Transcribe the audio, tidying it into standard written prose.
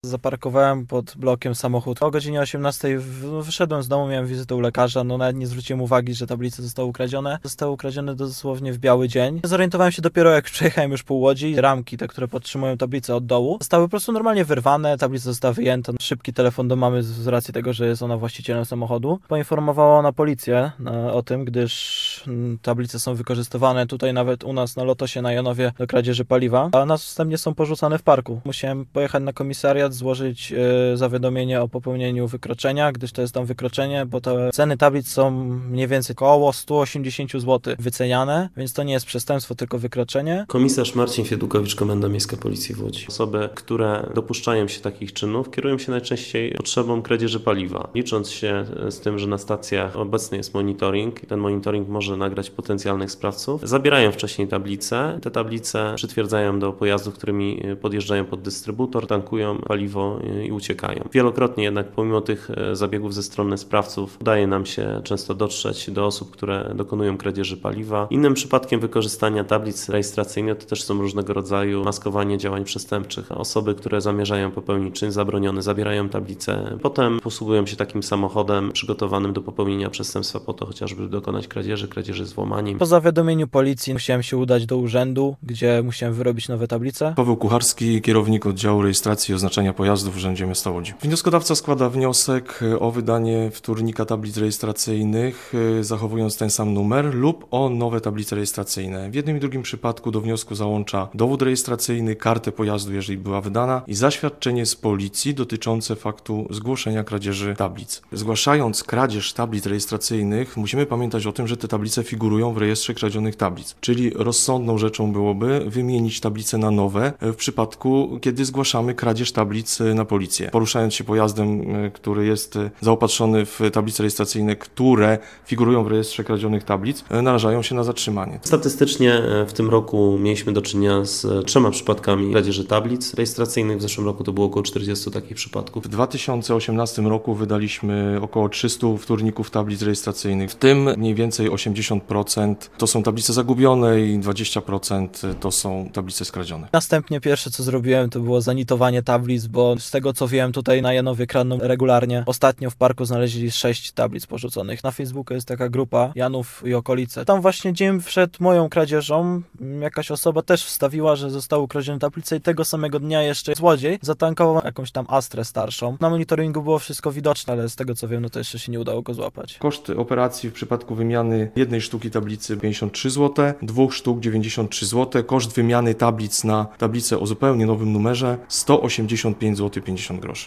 Zaparkowałem pod blokiem samochód. O godzinie 18 wyszedłem z domu, miałem wizytę u lekarza, nawet nie zwróciłem uwagi, że tablice zostały ukradzione. Zostały ukradzione dosłownie w biały dzień. Zorientowałem się dopiero, jak przejechałem już pół Łodzi. Ramki, te, które podtrzymują tablicę od dołu, zostały po prostu normalnie wyrwane, tablica została wyjęta. Szybki telefon do mamy z racji tego, że jest ona właścicielem samochodu. Poinformowała ona policję o tym, gdyż tablice są wykorzystywane tutaj nawet u nas na Lotosie na Janowie do kradzieży paliwa, a następnie są porzucane w parku. Musiałem pojechać na komisariat, złożyć zawiadomienie o popełnieniu wykroczenia, gdyż to jest tam wykroczenie, bo te ceny tablic są mniej więcej około 180 zł wyceniane, więc to nie jest przestępstwo, tylko wykroczenie. Komisarz Marcin Fiedukowicz, Komenda Miejska Policji w Łodzi. Osoby, które dopuszczają się takich czynów, kierują się najczęściej potrzebą kradzieży paliwa. Licząc się z tym, że na stacjach obecny jest monitoring i ten monitoring może nagrać potencjalnych sprawców, zabierają wcześniej tablice. Te tablice przytwierdzają do pojazdów, którymi podjeżdżają pod dystrybutor, tankują paliwo i uciekają. Wielokrotnie jednak pomimo tych zabiegów ze strony sprawców udaje nam się często dotrzeć do osób, które dokonują kradzieży paliwa. Innym przypadkiem wykorzystania tablic rejestracyjnych to też są różnego rodzaju maskowanie działań przestępczych. Osoby, które zamierzają popełnić czyn zabroniony, zabierają tablicę, potem posługują się takim samochodem przygotowanym do popełnienia przestępstwa po to chociażby dokonać kradzieży z włamaniem. Po zawiadomieniu policji musiałem się udać do urzędu, gdzie musiałem wyrobić nowe tablice. Paweł Kucharski, kierownik oddziału rejestracji i oznaczania pojazdów w Urzędzie Miasta Łodzi. Wnioskodawca składa wniosek o wydanie wtórnika tablic rejestracyjnych, zachowując ten sam numer, lub o nowe tablice rejestracyjne. W jednym i drugim przypadku do wniosku załącza dowód rejestracyjny, kartę pojazdu, jeżeli była wydana, i zaświadczenie z policji dotyczące faktu zgłoszenia kradzieży tablic. Zgłaszając kradzież tablic rejestracyjnych, musimy pamiętać o tym, że te tablice figurują w rejestrze kradzionych tablic. Czyli rozsądną rzeczą byłoby wymienić tablice na nowe w przypadku, kiedy zgłaszamy kradzież tablic na policję. Poruszając się pojazdem, który jest zaopatrzony w tablice rejestracyjne, które figurują w rejestrze kradzionych tablic, narażają się na zatrzymanie. Statystycznie w tym roku mieliśmy do czynienia z 3 przypadkami kradzieży tablic rejestracyjnych. W zeszłym roku to było około 40 takich przypadków. W 2018 roku wydaliśmy około 300 wtórników tablic rejestracyjnych, w tym mniej więcej 80% to są tablice zagubione i 20% to są tablice skradzione. Następnie pierwsze, co zrobiłem, to było zanitowanie tablic, bo z tego, co wiem, tutaj na Janowie kradną regularnie. Ostatnio w parku znaleźli 6 tablic porzuconych. Na Facebooku jest taka grupa Janów i okolice. Tam właśnie dzień przed moją kradzieżą jakaś osoba też wstawiła, że zostały ukradzione tablice i tego samego dnia jeszcze złodziej zatankował jakąś tam Astrę starszą. Na monitoringu było wszystko widoczne, ale z tego, co wiem, no to jeszcze się nie udało go złapać. Koszt operacji w przypadku wymiany jednej sztuki tablicy 53 zł, 2 sztuk 93 zł, koszt wymiany tablic na tablicę o zupełnie nowym numerze 185 zł 50 groszy.